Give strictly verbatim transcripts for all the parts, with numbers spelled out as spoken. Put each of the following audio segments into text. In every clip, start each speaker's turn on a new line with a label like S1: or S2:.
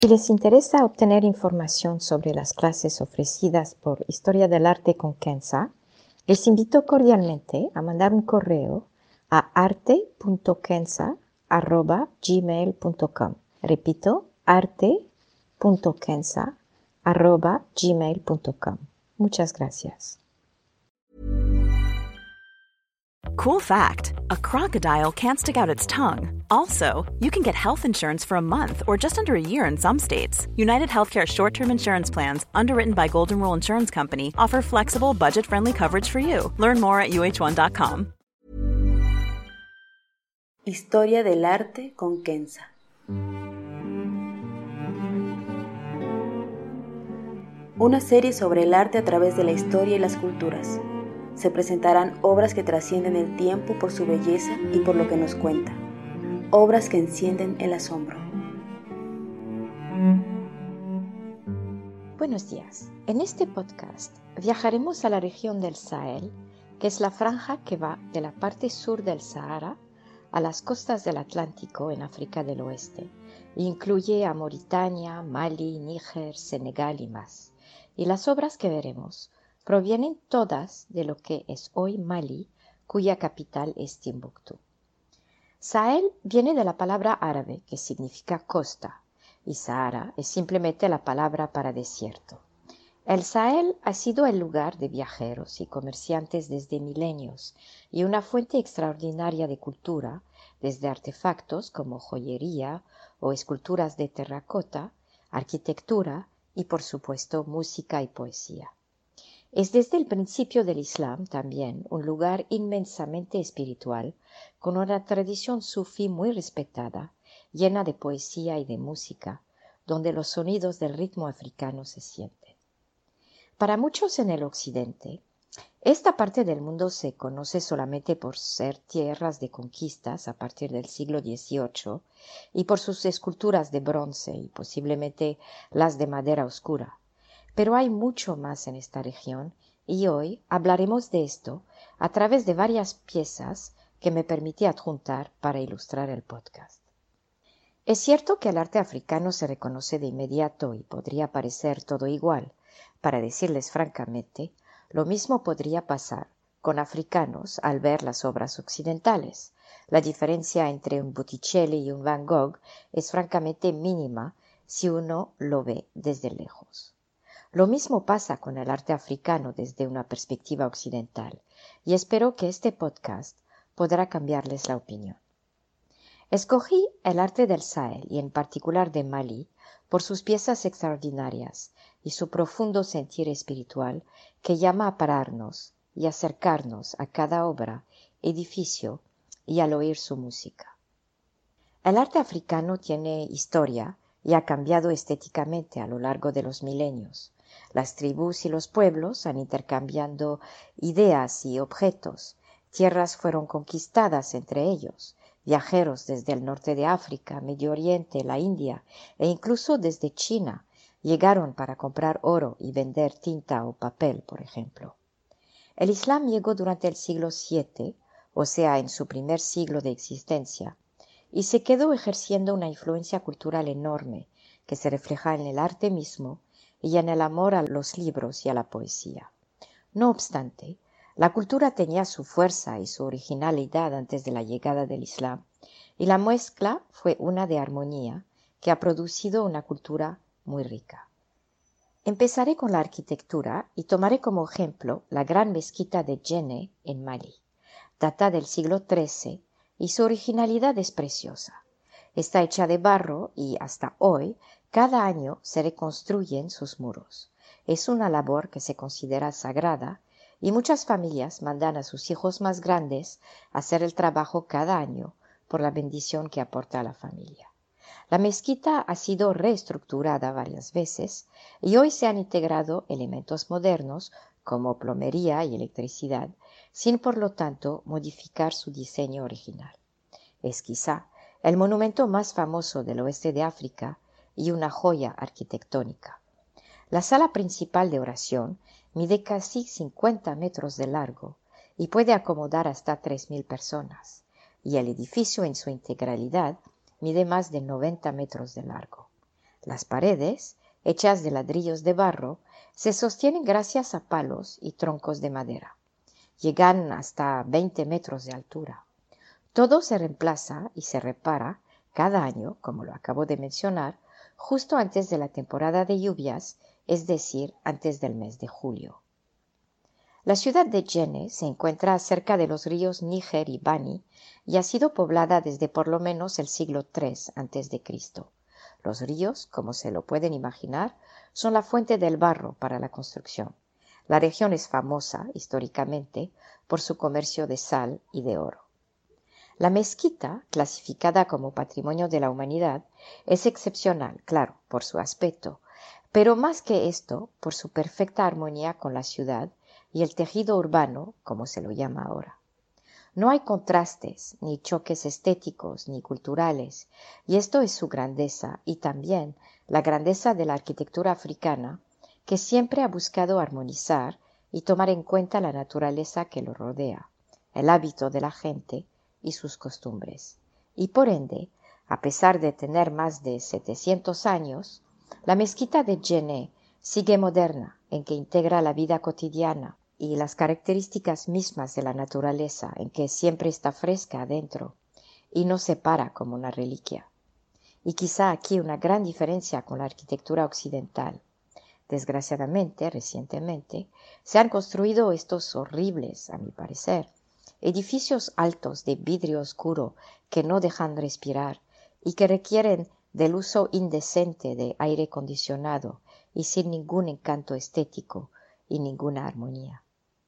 S1: Si les interesa obtener información sobre las clases ofrecidas por Historia del Arte con Kenza, les invito cordialmente a mandar un correo a arte punto kenza arroba gmail punto com. Repito, arte punto kenza arroba gmail punto com. Muchas gracias.
S2: Cool fact, a crocodile can't stick out its tongue. Also, you can get health insurance for a month or just under a year in some states. United Healthcare short-term insurance plans, underwritten by Golden Rule Insurance Company, offer flexible, budget-friendly coverage for you. Learn more at U H one dot com.
S3: Historia del Arte con Kenza. Una serie sobre el arte a través de la historia y las culturas. Se presentarán obras que trascienden el tiempo por su belleza y por lo que nos cuenta. Obras que encienden el asombro.
S1: Buenos días. En este podcast viajaremos a la región del Sahel, que es la franja que va de la parte sur del Sahara a las costas del Atlántico en África del Oeste. E incluye a Mauritania, Mali, Níger, Senegal y más. Y las obras que veremos provienen todas de lo que es hoy Mali, cuya capital es Timbuktu. Sahel viene de la palabra árabe que significa costa, y Sahara es simplemente la palabra para desierto. El Sahel ha sido el lugar de viajeros y comerciantes desde milenios y una fuente extraordinaria de cultura, desde artefactos como joyería o esculturas de terracota, arquitectura y, por supuesto, música y poesía. Es desde el principio del Islam también un lugar inmensamente espiritual, con una tradición sufí muy respetada, llena de poesía y de música, donde los sonidos del ritmo africano se sienten. Para muchos en el occidente, esta parte del mundo se conoce solamente por ser tierras de conquistas a partir del siglo dieciocho y por sus esculturas de bronce y posiblemente las de madera oscura. Pero hay mucho más en esta región y hoy hablaremos de esto a través de varias piezas que me permití adjuntar para ilustrar el podcast. Es cierto que el arte africano se reconoce de inmediato y podría parecer todo igual. Para decirles francamente, lo mismo podría pasar con africanos al ver las obras occidentales. La diferencia entre un Botticelli y un Van Gogh es francamente mínima si uno lo ve desde lejos. Lo mismo pasa con el arte africano desde una perspectiva occidental, y espero que este podcast podrá cambiarles la opinión. Escogí el arte del Sahel, y en particular de Mali, por sus piezas extraordinarias y su profundo sentir espiritual que llama a pararnos y acercarnos a cada obra, edificio y al oír su música. El arte africano tiene historia y ha cambiado estéticamente a lo largo de los milenios. Las tribus y los pueblos han intercambiado ideas y objetos. Tierras fueron conquistadas entre ellos. Viajeros desde el norte de África, Medio Oriente, la India e incluso desde China llegaron para comprar oro y vender tinta o papel, por ejemplo. El Islam llegó durante el siglo siete, o sea, en su primer siglo de existencia, y se quedó ejerciendo una influencia cultural enorme que se refleja en el arte mismo y en el amor a los libros y a la poesía. No obstante, la cultura tenía su fuerza y su originalidad antes de la llegada del Islam, y la mezcla fue una de armonía que ha producido una cultura muy rica. Empezaré con la arquitectura y tomaré como ejemplo la gran mezquita de Djenné en Mali. Data del siglo trece y su originalidad es preciosa. Está hecha de barro y hasta hoy cada año se reconstruyen sus muros. Es una labor que se considera sagrada y muchas familias mandan a sus hijos más grandes a hacer el trabajo cada año por la bendición que aporta a la familia. La mezquita ha sido reestructurada varias veces y hoy se han integrado elementos modernos como plomería y electricidad, sin por lo tanto modificar su diseño original. Es quizá el monumento más famoso del oeste de África y una joya arquitectónica. La sala principal de oración mide casi cincuenta metros de largo y puede acomodar hasta tres mil personas, y el edificio en su integralidad mide más de noventa metros de largo. Las paredes, hechas de ladrillos de barro, se sostienen gracias a palos y troncos de madera. Llegan hasta veinte metros de altura. Todo se reemplaza y se repara cada año, como lo acabo de mencionar, justo antes de la temporada de lluvias, es decir, antes del mes de julio. La ciudad de Djenné se encuentra cerca de los ríos Níger y Bani y ha sido poblada desde por lo menos el siglo tres antes de Cristo. Los ríos, como se lo pueden imaginar, son la fuente del barro para la construcción. La región es famosa, históricamente, por su comercio de sal y de oro. La mezquita, clasificada como Patrimonio de la Humanidad, es excepcional, claro, por su aspecto, pero más que esto, por su perfecta armonía con la ciudad y el tejido urbano, como se lo llama ahora. No hay contrastes, ni choques estéticos, ni culturales, y esto es su grandeza y también la grandeza de la arquitectura africana, que siempre ha buscado armonizar y tomar en cuenta la naturaleza que lo rodea, el hábito de la gente y sus costumbres. Y por ende, a pesar de tener más de setecientos años, la mezquita de Djenné sigue moderna en que integra la vida cotidiana y las características mismas de la naturaleza en que siempre está fresca adentro y no se para como una reliquia. Y quizá aquí una gran diferencia con la arquitectura occidental. Desgraciadamente, recientemente, se han construido estos horribles, a mi parecer, edificios altos de vidrio oscuro que no dejan respirar y que requieren del uso indecente de aire acondicionado y sin ningún encanto estético y ninguna armonía.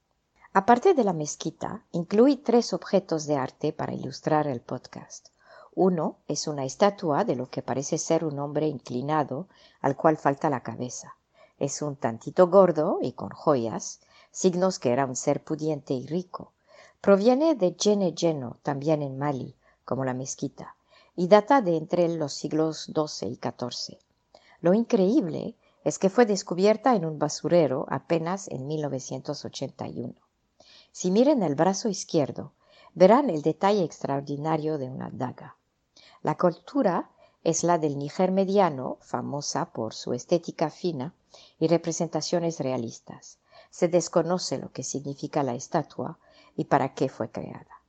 S1: Aparte de la mezquita, incluí tres objetos de arte para ilustrar el podcast. Uno es una estatua de lo que parece ser un hombre inclinado al cual falta la cabeza. Es un tantito gordo y con joyas, signos que era un ser pudiente y rico. Proviene de Djenné Djeno, también en Mali, como la mezquita, y data de entre los siglos doce y catorce. Lo increíble es que fue descubierta en un basurero apenas en mil novecientos ochenta y uno. Si miran el brazo izquierdo, verán el detalle extraordinario de una daga. La cultura es la del Níger mediano, famosa por su estética fina y representaciones realistas. Se desconoce lo que significa la estatua y para qué fue creada.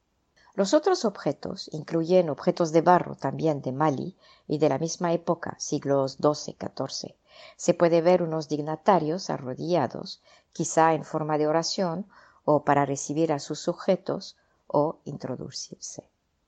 S1: Los otros objetos incluyen objetos de barro también de Mali y de la misma época, siglos doce y catorce. Se puede ver unos dignatarios arrodillados, quizá en forma de oración o para recibir a sus sujetos o introducirse.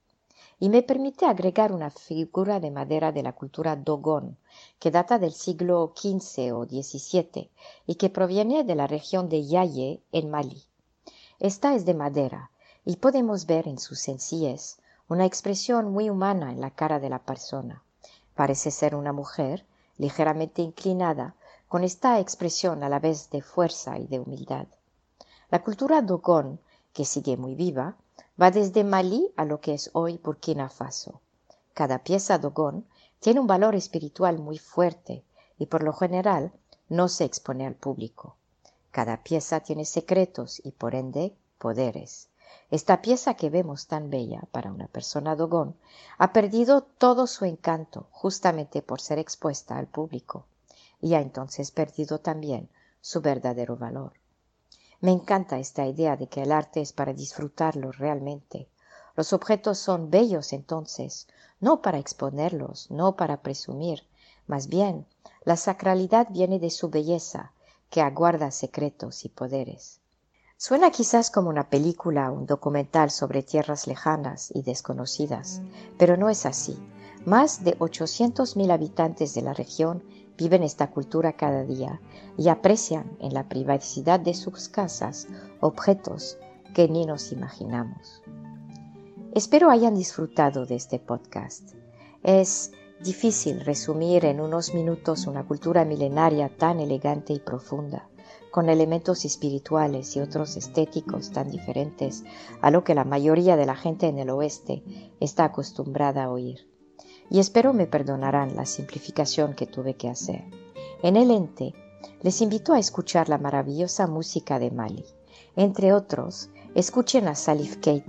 S1: Y me permite agregar una figura de madera de la cultura Dogon, que data del siglo quince o diecisiete y que proviene de la región de Yaye en Mali. Esta es de madera y podemos ver en su sencillez una expresión muy humana en la cara de la persona. Parece ser una mujer ligeramente inclinada, con esta expresión a la vez de fuerza y de humildad. La cultura Dogon, que sigue muy viva, va desde Malí a lo que es hoy Burkina Faso. Cada pieza Dogon tiene un valor espiritual muy fuerte y por lo general no se expone al público. Cada pieza tiene secretos y por ende poderes. Esta pieza que vemos tan bella para una persona Dogon ha perdido todo su encanto justamente por ser expuesta al público y ha entonces perdido también su verdadero valor. Me encanta esta idea de que el arte es para disfrutarlo realmente. Los objetos son bellos entonces, no para exponerlos, no para presumir. Más bien, la sacralidad viene de su belleza, que aguarda secretos y poderes. Suena quizás como una película o un documental sobre tierras lejanas y desconocidas, pero no es así. Más de ochocientos mil habitantes de la región viven esta cultura cada día y aprecian en la privacidad de sus casas objetos que ni nos imaginamos. Espero hayan disfrutado de este podcast. Es difícil resumir en unos minutos una cultura milenaria tan elegante y profunda, con elementos espirituales y otros estéticos tan diferentes a lo que la mayoría de la gente en el oeste está acostumbrada a oír. Y espero me perdonarán la simplificación que tuve que hacer. En el ente, les invito a escuchar la maravillosa música de Mali. Entre otros, escuchen a Salif Keita,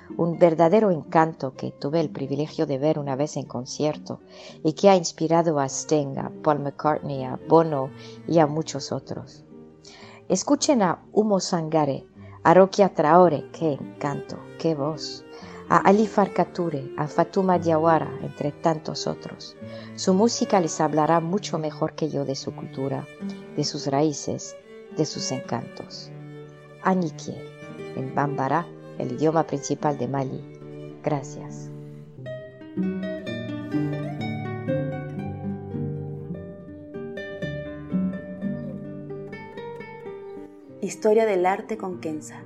S1: un verdadero encanto que tuve el privilegio de ver una vez en concierto y que ha inspirado a Sting, a Paul McCartney, a Bono y a muchos otros. Escuchen a Oumou Sangaré, a Rokia Traoré, qué encanto, qué voz, a Ali Farka Touré, a Fatouma Diawara, entre tantos otros. Su música les hablará mucho mejor que yo de su cultura, de sus raíces, de sus encantos. Anikie, en Bambara, el idioma principal de Mali. Gracias.
S3: Historia del arte con Kenza.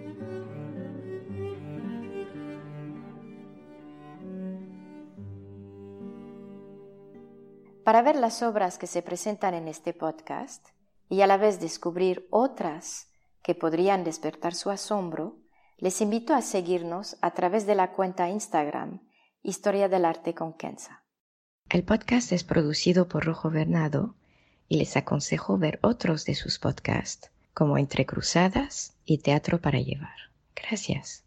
S1: Para ver las obras que se presentan en este podcast y a la vez descubrir otras que podrían despertar su asombro, les invito a seguirnos a través de la cuenta Instagram Historia del Arte con Kenza. El podcast es producido por Rojo Bernardo y les aconsejo ver otros de sus podcasts, como Entre Cruzadas y Teatro para Llevar. Gracias.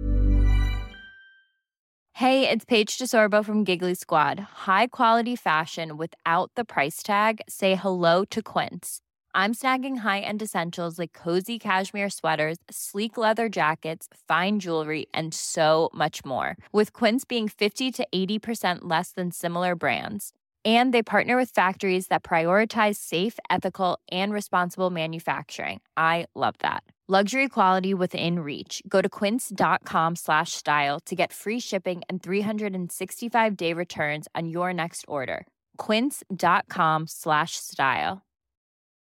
S4: Hey, it's Paige DeSorbo from Giggly Squad. High quality fashion without the price tag. Say hello to Quince. I'm snagging high-end essentials like cozy cashmere sweaters, sleek leather jackets, fine jewelry, and so much more. With Quince being fifty to eighty percent less than similar brands. And they partner with factories that prioritize safe, ethical, and responsible manufacturing. I love that. Luxury quality within reach. Go to quince.com slash style to get free shipping and three sixty-five day returns on your next order. Quince.com slash style.